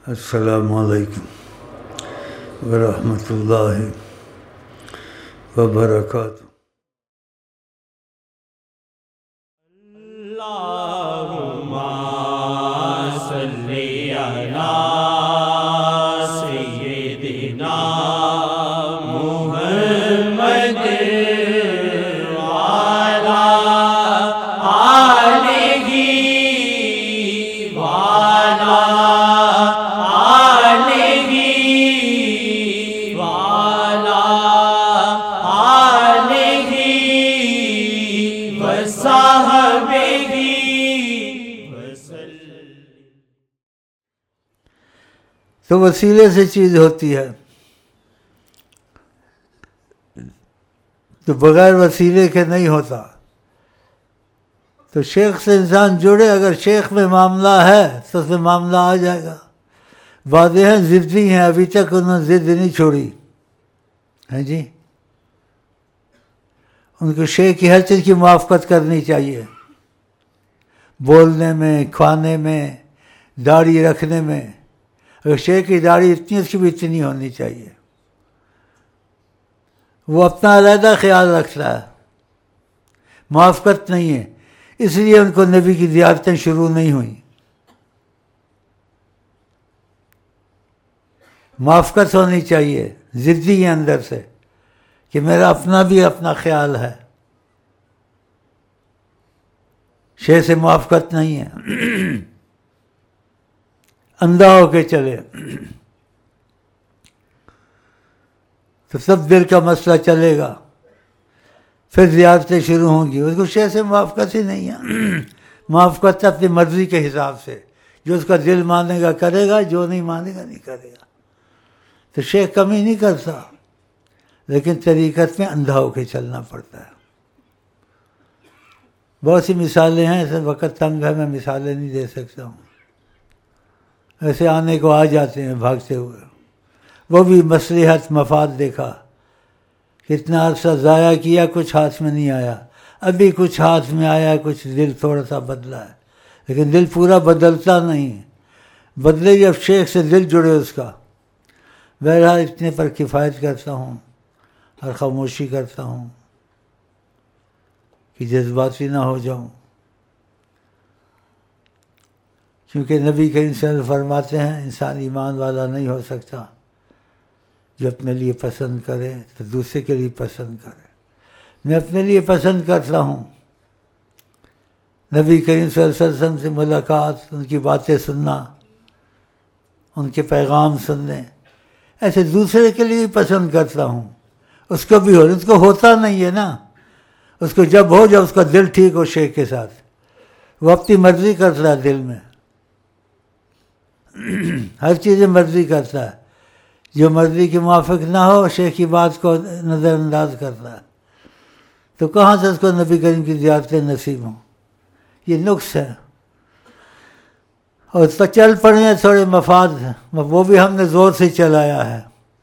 السلام علیکم ورحمۃ اللہ وبرکاتہ۔ اللہم صلی علی سیدنا محمد وعلی آلہ وعلی تو وسیلے سے چیز ہوتی ہے، تو بغیر وسیلے کے نہیں ہوتا۔ تو شیخ سے انسان جڑے، اگر شیخ میں معاملہ ہے تو اس میں معاملہ آ جائے گا۔ بعضیں ہیں ضدی ہیں، ابھی تک انہوں نے ضد نہیں چھوڑی ہے جی، ان کو شیخ کی ہر چیز کی موافقت کرنی چاہیے، بولنے میں، کھانے میں، داڑھی رکھنے میں۔ اگر شیخ کی داڑھی اتنی، اس کی بھی اتنی ہونی چاہیے۔ وہ اپنا علیحدہ خیال رکھتا ہے، موافقت نہیں ہے، اس لیے ان کو نبی کی زیارتیں شروع نہیں ہوئیں۔ موافقت ہونی چاہیے، ضدی ہے اندر سے کہ میرا اپنا بھی اپنا خیال ہے، شیخ سے موافقت نہیں ہے، اندھا ہو کے چلے تو سب دل کا مسئلہ چلے گا، پھر زیارتیں شروع ہوں گی۔ اس کو شیخ سے موافقت ہی نہیں ہے، موافقت اپنی مرضی کے حساب سے، جو اس کا دل مانے گا کرے گا، جو نہیں مانے گا نہیں کرے گا۔ تو شیخ کمی نہیں کرتا، لیکن طریقت میں اندھا ہو کے چلنا پڑتا ہے۔ بہت سی مثالیں ہیں، ایسے وقت تنگ ہے، میں مثالیں نہیں دے سکتا ہوں، ایسے آنے کو آ جاتے ہیں بھاگتے ہوئے۔ وہ بھی مصلحت مفاد دیکھا، کتنا عرصہ ضائع کیا، کچھ ہاتھ میں نہیں آیا، ابھی کچھ ہاتھ میں آیا، کچھ دل تھوڑا سا بدلا ہے، لیکن دل پورا بدلتا نہیں، بدلے جب شیخ سے دل جڑے اس کا۔ بہرحال اتنے پر کفایت کرتا ہوں اور خاموشی کرتا ہوں کہ جذباتی نہ ہو جاؤں، کیونکہ نبی کریم صلی اللہ علیہ وسلم فرماتے ہیں انسان ایمان والا نہیں ہو سکتا جو اپنے لیے پسند کرے تو دوسرے کے لیے پسند کرے۔ میں اپنے لیے پسند کرتا ہوں نبی کریم صلی اللہ علیہ وسلم سے ملاقات، ان کی باتیں سننا، ان کے پیغام سننے، ایسے دوسرے کے لیے پسند کرتا ہوں، اس کو بھی ہو، اس کو ہوتا نہیں ہے نا، اس کو جب ہو، جب اس کا دل ٹھیک ہو شیخ کے ساتھ، وہ اپنی مرضی کرتا ہے دل میں، ہر چیز مرضی کرتا ہے، جو مرضی کے موافق نہ ہو شیخ کی بات کو نظر انداز کرتا ہے، تو کہاں سے اس کو نبی کریم کی زیارتیں نصیب ہوں؟ یہ نقص ہے۔ اور اس پر چل پڑے ہیں تھوڑے مفاد، وہ بھی ہم نے زور سے چلایا ہے،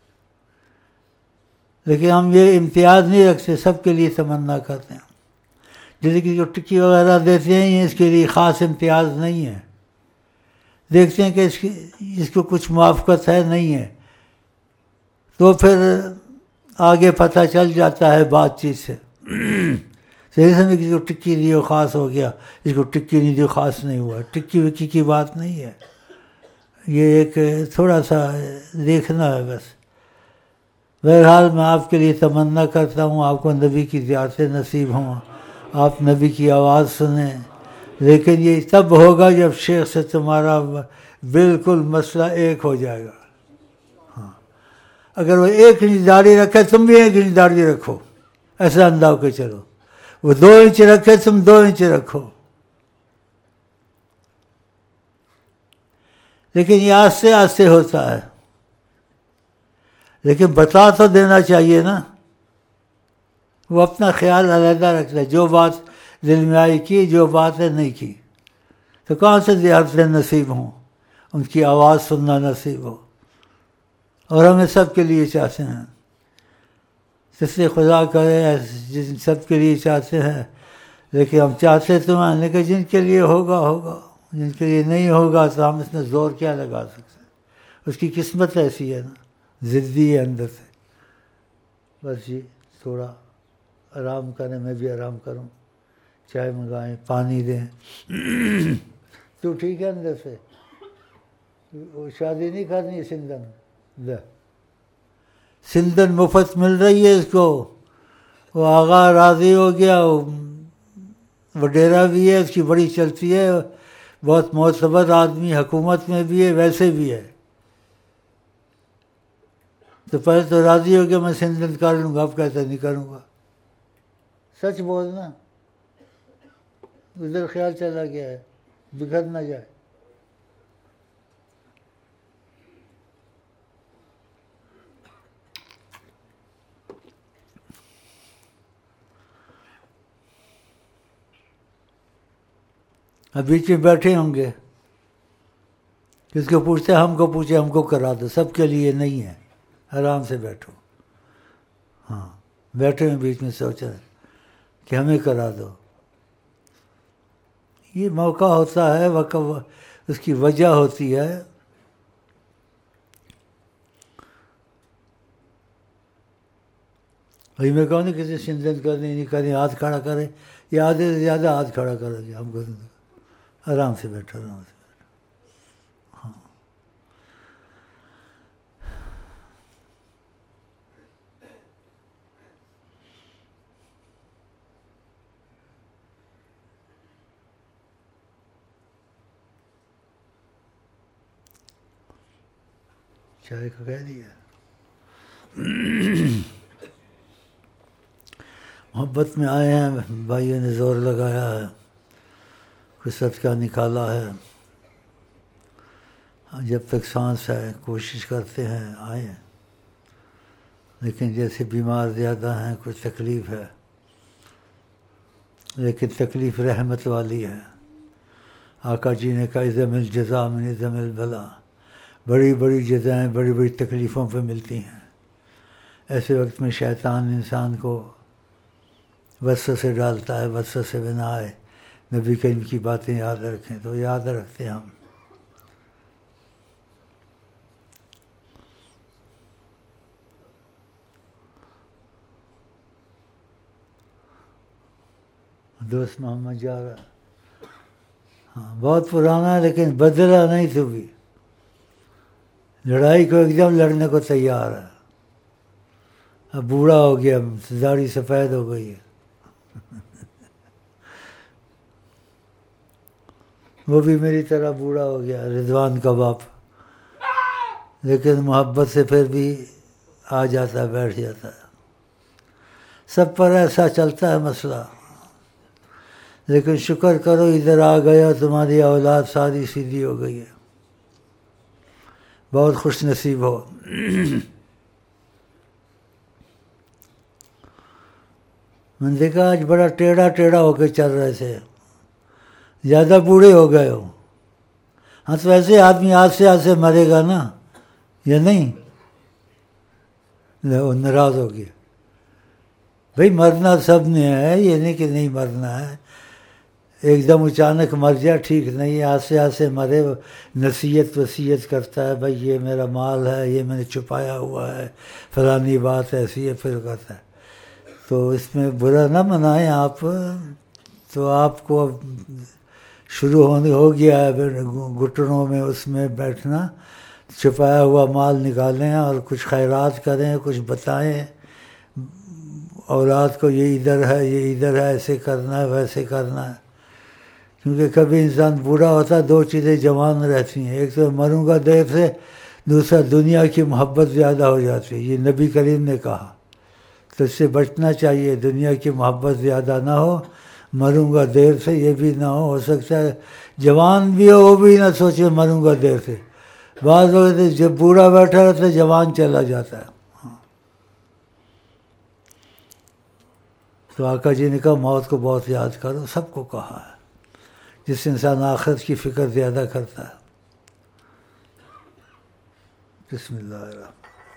لیکن ہم یہ امتیاز نہیں رکھتے، سب کے لیے تمنا کرتے ہیں۔ جیسے کہ جو ٹکی وغیرہ دیتے ہیں، یہ اس کے لیے خاص امتیاز نہیں ہے، دیکھتے ہیں کہ اس کو کچھ موافقت ہے نہیں ہے، تو پھر آگے پتہ چل جاتا ہے بات چیت سے، صحیح سمجھ کسی کو ٹکی دی ہو خاص ہو گیا، اس کو ٹکی نہیں دی خاص نہیں ہوا، ٹکی وکی کی بات نہیں ہے، یہ ایک تھوڑا سا دیکھنا ہے بس۔ بہرحال میں آپ کے لیے تمنا کرتا ہوں آپ کو نبی کی زیارتیں نصیب ہوں، آپ نبی کی آواز سنیں، لیکن یہ تب ہوگا جب شیخ سے تمہارا بالکل مسئلہ ایک ہو جائے گا۔ ہاں، اگر وہ 1 انچ داڑھی رکھے تم بھی 1 انچ داڑھی رکھو، ایسا اندھا ہو کے چلو، وہ 2 انچ رکھے تم 2 انچ رکھو، لیکن یہ آہستہ آہستہ ہوتا ہے، لیکن بتا تو دینا چاہیے نا۔ وہ اپنا خیال علیحدہ رکھتا ہے، جو بات دل میں آئی کی، جو باتیں نہیں کی، تو کہاں سے زیارتیں نصیب ہوں، ان کی آواز سننا نصیب ہو، اور ہمیں سب کے لیے چاہتے ہیں، جس سے خدا کرے جن سب کے لیے چاہتے ہیں، لیکن ہم چاہتے تو ہیں، لیکن جن کے لیے ہوگا ہوگا، جن کے لیے نہیں ہوگا تو ہم اس میں زور کیا لگا سکتے ہیں۔ اس کی قسمت ایسی ہے نا، ضدی ہے اندر سے. بس جی تھوڑا آرام کریں، میں بھی آرام کروں، چائے منگائیں، پانی دیں. تو ٹھیک ہے اندر سے؟ وہ شادی نہیں کرنی سندن؟ سندن مفت مل رہی ہے اس کو. وہ آغا راضی ہو گیا، وڈیرا بھی ہے اس کی، بڑی چلتی ہے، بہت معتبر آدمی، حکومت میں بھی ہے، ویسے بھی ہے. تو پہلے تو راضی ہو گیا میں سندن کر لوں گا، اب کہتا نہیں کروں گا. سچ بولنا، ادھر خیال چلا گیا ہے، بگڑ نہ جائے. اب بیچ میں بیٹھے ہوں گے، کس کو پوچھتے ہم کو پوچھے، ہم کو کرا دو. سب کے لیے نہیں ہے، آرام سے بیٹھو. ہاں بیٹھے ہیں بیچ میں، سوچا کہ ہمیں کرا دو. یہ موقع ہوتا ہے، اس کی وجہ ہوتی ہے. بھائی میں کہوں نہیں کسی سندن کرنی نہیں کرنی، ہاتھ کھڑا کرے، یا آدھے سے زیادہ ہاتھ کھڑا کرو گے. ہم کو آرام سے بیٹھو، آرام سے. ہاں چائے کو کہہ دیا. محبت میں آئے ہیں، بھائیوں نے زور لگایا ہے، کچھ صدقہ نکالا ہے. جب تک سانس ہے کوشش کرتے ہیں آئیں. لیکن جیسے بیمار زیادہ ہیں، کچھ تکلیف ہے، لیکن تکلیف رحمت والی ہے. آقا جی نے کہا عظم الجزا من عظم البلا، بڑی بڑی جزائیں بڑی بڑی تکلیفوں پہ ملتی ہیں. ایسے وقت میں شیطان انسان کو وسوسے ڈالتا ہے، وسوسے بنا آئے. نبی کریم کی باتیں یاد رکھیں، تو یاد رکھتے ہیں ہم. دوست محمد جا رہا، ہاں بہت پرانا ہے لیکن بدلا نہیں تو بھی. لڑائی کو ایک دم لڑنے کو تیار ہے. اب بوڑھا ہو گیا، داڑھی سفید ہو گئی ہے. وہ بھی میری طرح بوڑھا ہو گیا، رضوان کا باپ. لیکن محبت سے پھر بھی آ جاتا ہے، بیٹھ جاتا ہے. سب پر ایسا چلتا ہے مسئلہ. لیکن شکر کرو ادھر آ گیا، تمہاری اولاد ساری سیدھی ہو گئی ہے. بہت خوش نصیب ہو. میں نے دیکھا آج بڑا ٹیڑھا ٹیڑھا ہو کے چل رہے تھے، زیادہ بوڑھے ہو گئے ہو. ہاں تو ایسے آدمی آج سے مرے گا نا، یا نہیں؟ وہ ناراض ہو گیا. بھائی مرنا سب نے ہے، یہ نہیں کہ نہیں مرنا ہے. ایک دم اچانک مر جائے ٹھیک نہیں ہے، آج سے مرے. نصیحت وصیت کرتا ہے، بھائی یہ میرا مال ہے، یہ میں نے چھپایا ہوا ہے، فلانی بات ایسی ہے، پھر کرتا ہے. تو اس میں برا نہ منائیں آپ. تو آپ کو شروع ہو گیا ہے گھٹنوں میں اس میں بیٹھنا. چھپایا ہوا مال نکالیں اور کچھ خیرات کریں، کچھ بتائیں اولاد کو، یہ ادھر ہے، یہ ادھر ہے، ایسے کرنا ہے، ویسے کرنا ہے. کیونکہ کبھی انسان بوڑھا ہوتا ہے، دو چیزیں جوان رہتی ہیں، ایک تو مروں گا دیر سے، دوسرا دنیا کی محبت زیادہ ہو جاتی ہے. یہ نبی کریم نے کہا. تو اس سے بچنا چاہیے، دنیا کی محبت زیادہ نہ ہو. مروں گا دیر سے یہ بھی نہ ہو سکتا ہے جوان بھی ہو، وہ بھی نہ سوچے مروں گا دیر سے. بعض لوگ جب بوڑھا بیٹھا رہتا ہے جوان چلا جاتا ہے. تو آقا جی نے کہا موت کو بہت یاد کرو. سب کو کہا ہے، جس سے انسان آخرت کی فکر زیادہ کرتا ہے. بسم اللہ الرحمن.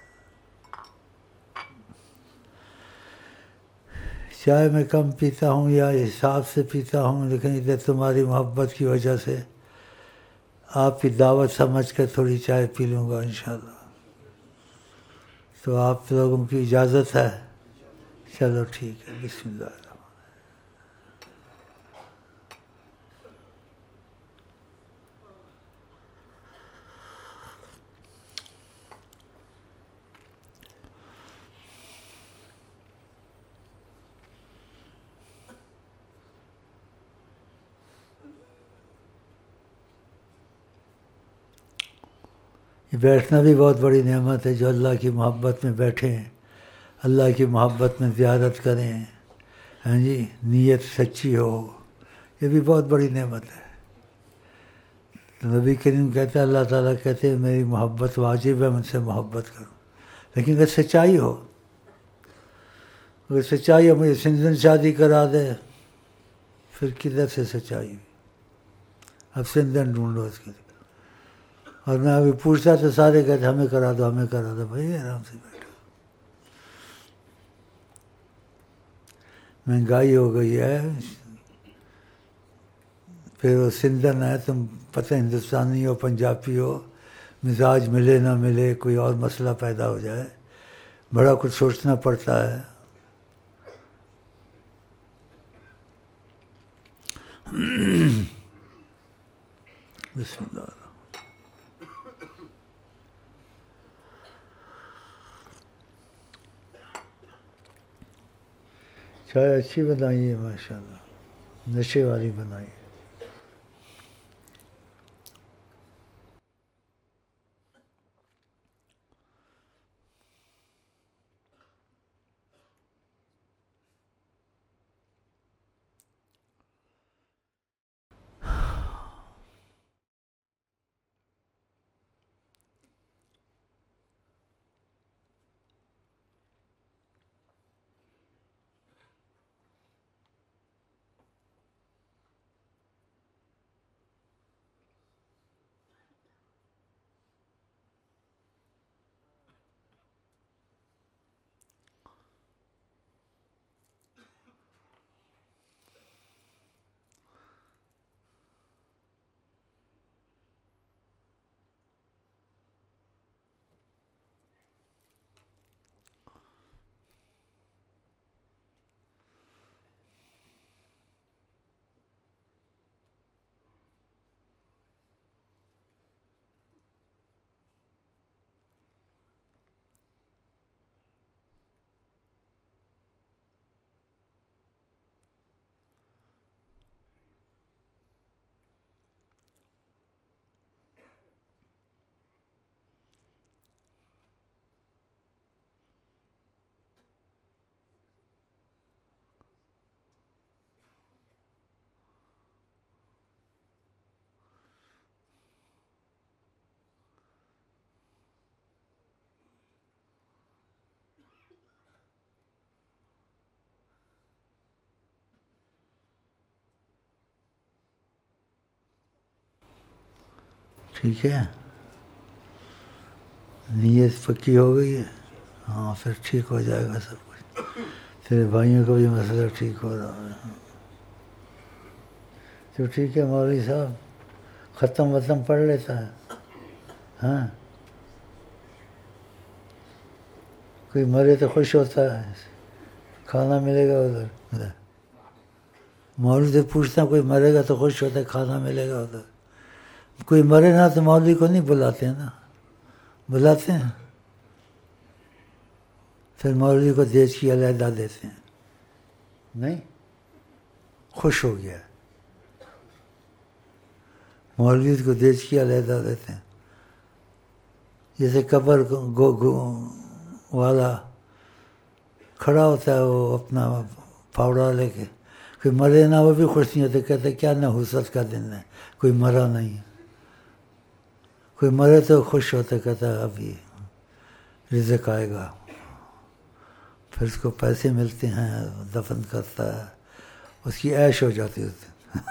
چائے میں کم پیتا ہوں یا حساب سے پیتا ہوں، لیکن ادھر تمہاری محبت کی وجہ سے آپ کی دعوت سمجھ کر تھوڑی چائے پی لوں گا انشاءاللہ. تو آپ لوگوں کی اجازت ہے؟ چلو ٹھیک ہے. بسم اللہ. یہ بیٹھنا بھی بہت بڑی نعمت ہے. جو اللہ کی محبت میں بیٹھے ہیں، اللہ کی محبت میں زیارت کریں، ہاں جی، نیت سچی ہو، یہ بھی بہت بڑی نعمت ہے. تو نبی کریم کہتے ہیں، اللہ تعالیٰ کہتے ہیں میری محبت واجب ہے، مجھ سے محبت کرو. لیکن اگر سچائی ہو، اگر سچائی ہو مجھے سندن شادی کرا دے، پھر کدھر سے سچائی ہوئی؟ اب سندن ڈھونڈو اس کے لیے. اور میں ابھی پوچھتا تو سارے کہتے ہمیں کرا دو، ہمیں کرا دو. بھائی آرام سے بیٹھو. مہنگائی ہو گئی ہے، پھر وہ سندن ہے، تم پتہ ہندوستانی ہو پنجابی ہو، مزاج ملے نہ ملے، کوئی اور مسئلہ پیدا ہو جائے، بڑا کچھ سوچنا پڑتا ہے. بسم اللہ. چائے اچھی بنائی ہے ماشاء اللہ، نشے والی بنائی ہے. ٹھیک ہے، نیت پکی ہو گئی ہے. ہاں پھر ٹھیک ہو جائے گا سب کچھ. تیرے بھائیوں کا بھی مسئلہ ٹھیک ہو رہا ہے. تو ٹھیک ہے مولوی صاحب، ختم پڑھ لیتا ہے. ہاں کوئی مرے تو خوش ہوتا ہے، کھانا ملے گا ادھر. مولوی سے پوچھتا کوئی مرے گا تو خوش ہوتا ہے، کھانا ملے گا ادھر. کوئی مرے نہ تو مولوی کو نہیں بلاتے ہیں نا، بلاتے ہیں. پھر مولوی کو دیش کی علیحدہ دیتے ہیں. نہیں، خوش ہو گیا مولوی کو دیش کی علیحدہ دیتے ہیں. جیسے قبر والا کھڑا ہوتا ہے وہ اپنا پھاوڑا لے کے، کوئی مرے نہ وہ بھی خوش نہیں ہوتے، کہتے کیا نحوست کا دن ہے، کوئی مرا نہیں. کوئی مرے تو خوش ہوتا، کہتا ہے ابھی رزق آئے گا. پھر اس کو پیسے ملتے ہیں، دفن کرتا ہے، اس کی عیش ہو جاتی ہوتی.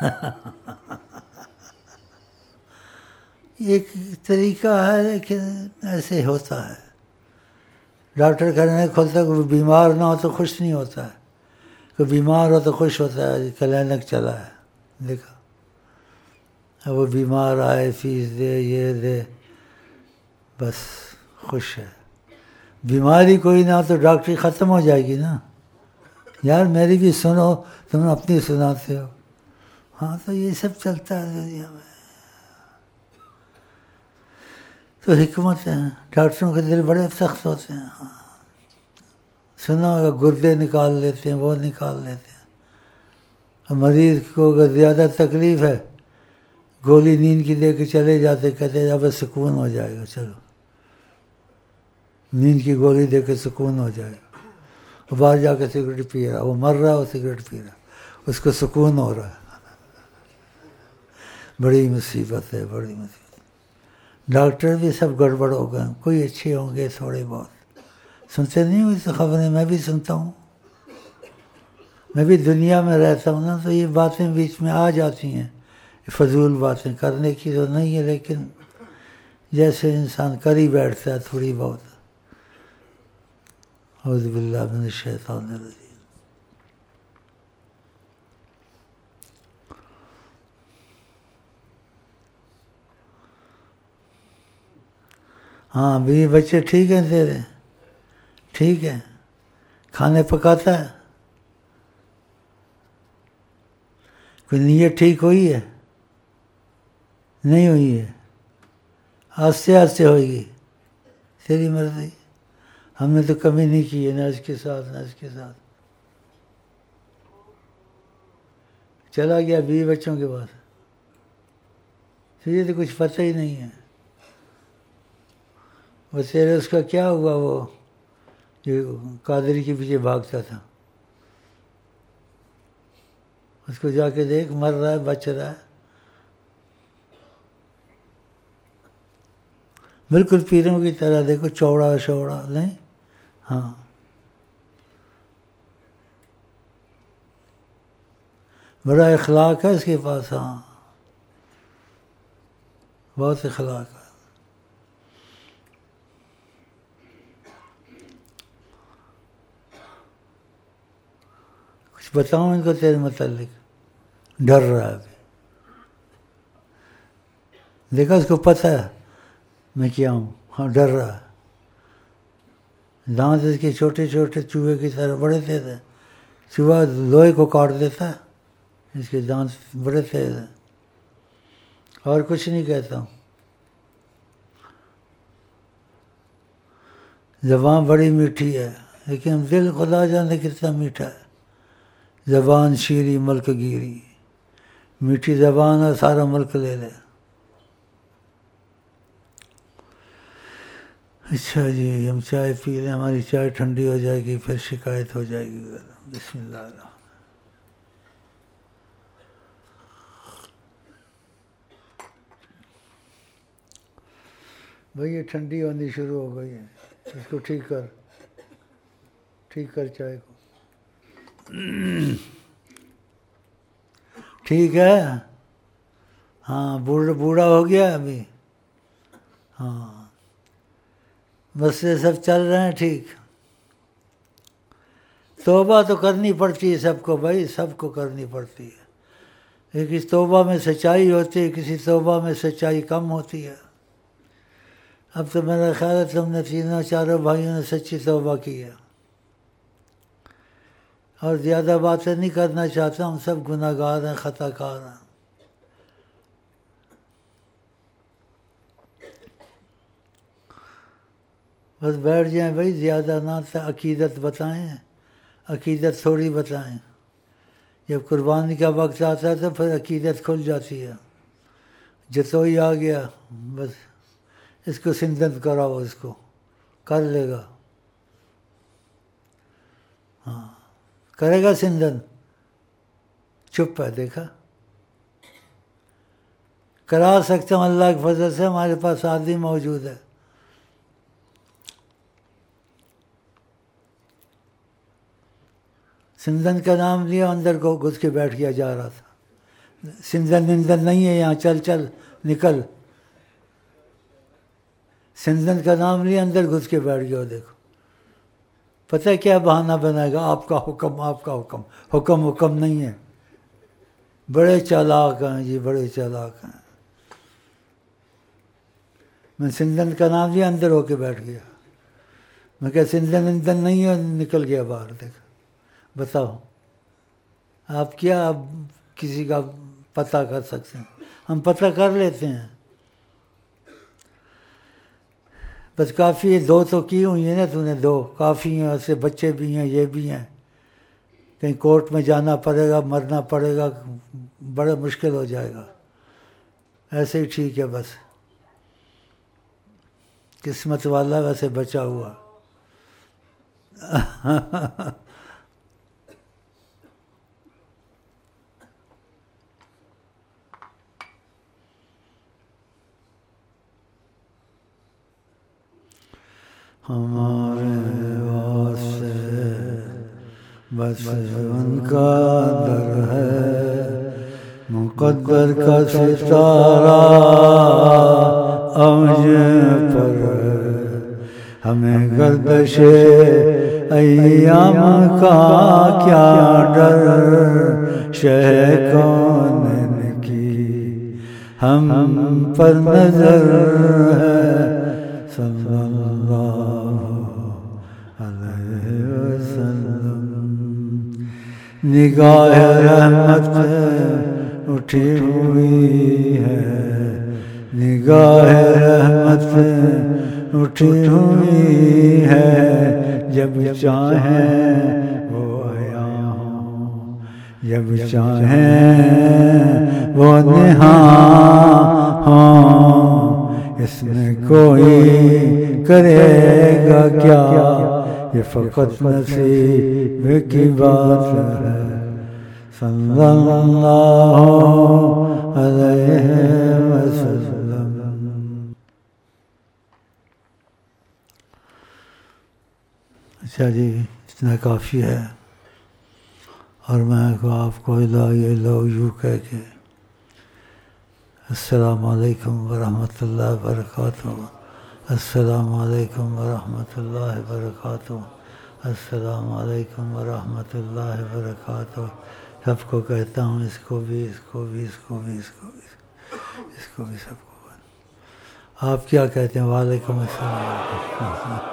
ایک طریقہ ہے لیکن ایسے ہوتا ہے. ڈاکٹر گھر نہیں کھولتا، کوئی بیمار نہ ہو تو خوش نہیں ہوتا ہے، کوئی بیمار ہو تو خوش ہوتا ہے. کلینک چلا ہے، دیکھا وہ بیمار آئے فیس دے یہ دے، بس خوش ہے. بیماری کوئی نہ تو ڈاکٹری ختم ہو جائے گی نا. یار میری بھی سنو، تم اپنی سناتے ہو. ہاں تو یہ سب چلتا ہے دنیا میں. تو حکمت ہے. ڈاکٹروں کے دل بڑے سخت ہوتے ہیں. ہاں سنا ہوگا گردے نکال لیتے ہیں، وہ نکال لیتے ہیں. مریض کو اگر زیادہ تکلیف ہے گولی نیند کی دے کے چلے جاتے، کہتے ہیں اب سکون ہو جائے گا، چلو نیند کی گولی دے کے سکون ہو جائے گا. باہر جا کے سگریٹ پی رہا، وہ مر رہا، وہ سگریٹ پی رہا، اس کو سکون ہو رہا ہے. بڑی مصیبت ہے، بڑی مصیبت. ڈاکٹر بھی سب گڑبڑ ہو گئے. کوئی اچھے ہوں گے تھوڑے بہت. سنتے نہیں ہو اس خبریں؟ میں بھی سنتا ہوں، میں بھی دنیا میں رہتا ہوں نا، تو یہ باتیں بیچ میں آ جاتی ہیں. فضول باتیں کرنے کی تو نہیں ہے، لیکن جیسے انسان کر ہی بیٹھتا ہے تھوڑی بہت. اعوذ باللہ من الشیطان الرجیم. ہاں بیوی بچے ٹھیک ہیں تیرے؟ ٹھیک ہے. کھانے پکاتا ہے؟ کوئی نیت ٹھیک ہوئی ہے؟ نہیں ہوئی ہے. آہستہ آہستہ ہوئے گی، تیری مرضی. ہم نے تو کمی نہیں کی ہے، نہ اس کے ساتھ نہ اس کے ساتھ. چلا گیا بیوی بچوں کے پاس. تجھے تو کچھ پتہ ہی نہیں ہے. وہ تیرے اس کا کیا ہوا، وہ جو قادری کے پیچھے بھاگتا تھا، اس کو جا کے دیکھ، مر رہا ہے، بچ رہا ہے. بالکل پیروں کی طرح، دیکھو چوڑا شوڑا نہیں. ہاں بڑا اخلاق ہے اس کے پاس. ہاں بہت اخلاق ہے. کچھ بتاؤں ان کو تیرے متعلق؟ ڈر رہا ہے ابھی. دیکھا اس کو پتہ ہے میں کیا ہوں. ہاں ڈر رہا ہے. دانت اس کے چھوٹے چھوٹے چوہے کی طرح بڑے تیز ہیں. چوہا لوہے کو کاٹ دیتا ہے، اس کے دانت بڑے تیز ہیں. اور کچھ نہیں کہتا ہوں. زبان بڑی میٹھی ہے، لیکن دل خدا جانے کتنا میٹھا ہے. زبان شیریں ملک گیری، میٹھی زبان ہے، سارا ملک لے لے. اچھا جی ہم چائے پی لیں، ہماری چائے ٹھنڈی ہو جائے گی، پھر شکایت ہو جائے گی. بسم اللہ الرحمن. بھئی یہ ٹھنڈی ہونی شروع ہو گئی ہے، اس کو ٹھیک کر چائے کو. ٹھیک ہے. ہاں بوڑھا ہو گیا ابھی. ہاں بس یہ سب چل رہے ہیں ٹھیک. توبہ تو کرنی پڑتی ہے سب کو بھائی، سب کو کرنی پڑتی ہے. ایک اس توبہ میں سچائی ہوتی ہے، کسی توبہ میں سچائی کم ہوتی ہے. اب تو میرا خیال ہے تم نے تینوں چاروں بھائیوں نے سچی توبہ کی ہے. اور زیادہ باتیں نہیں کرنا چاہتا، ہم سب گناہ گار ہیں، خطا کار ہیں. بس بیٹھ جائیں بھائی، زیادہ نہ عقیدت بتائیں، عقیدت تھوڑی بتائیں. جب قربانی کا وقت آتا ہے تو پھر عقیدت کھل جاتی ہے. جتوئی آ گیا، بس اس کو سندن کراؤ، اس کو کر لے گا. ہاں کرے گا سندن. چپ ہے، دیکھا. کرا سکتا ہوں اللہ کے فضل سے، ہمارے پاس آدمی موجود ہے. سندن کا نام لیا، اندر کو گھس کے بیٹھ گیا، جا رہا تھا. سندن نہیں ہے یہاں، چل نکل. سندن کا نام لیا، اندر گھس کے بیٹھ گیا. دیکھو پتہ ہے کیا بہانہ بنائے گا، آپ کا حکم، آپ کا حکم نہیں ہے. بڑے چالاک ہیں جی، بڑے چالاک ہیں. میں سندن کا نام لیا اندر ہو کے بیٹھ گیا. میں کہا سندن اندر نہیں ہے, نکل گیا باہر. دیکھا بتاؤ آپ کیا اب کسی کا پتہ کر سکتے ہیں؟ ہم پتہ کر لیتے ہیں. بس کافی ہے, 2 تو کی ہوئی ہیں نا تو نے, 2 کافی ہیں. ایسے بچے بھی ہیں, یہ بھی ہیں. کہیں کورٹ میں جانا پڑے گا, مرنا پڑے گا, بڑا مشکل ہو جائے گا. ایسے ہی ٹھیک ہے بس. قسمت والا ویسے بچا ہوا. ہمارے واسطے بس ان کا در ہے, مقدر کا ستارہ اوج پر ہے. ہمیں گردش ایام کا کیا ڈر, شہ کون کی ہم پر نظر ہے. صلی اللہ علیہ وسلم. نگاہ رحمت اٹھی ہوئی ہے, نگاہ رحمت اٹھی ہوئی ہے. جب چاہیں وہ آیا ہوں, جب چاہیں وہ نہاں ہوں. اس میں کوئی کرے گا کیا, یہ فقط نصیب کی بات ہے. صلی اللہ علیہ وسلم. اچھا جی, اتنا کافی ہے. اور میں آپ کو یوں کہہ کے السلام علیکم ورحمۃ اللہ وبرکاتہ. السلام علیکم ورحمۃ اللہ وبرکاتہ. السلام علیکم ورحمۃ اللہ وبرکاتہ. سب کو کہتا ہوں, اس کو بھی, اس کو بھی, اس کو بھی, اس کو بھی, اس کو بھی, سب کو. آپ کیا کہتے ہیں؟ وعلیکم السلام.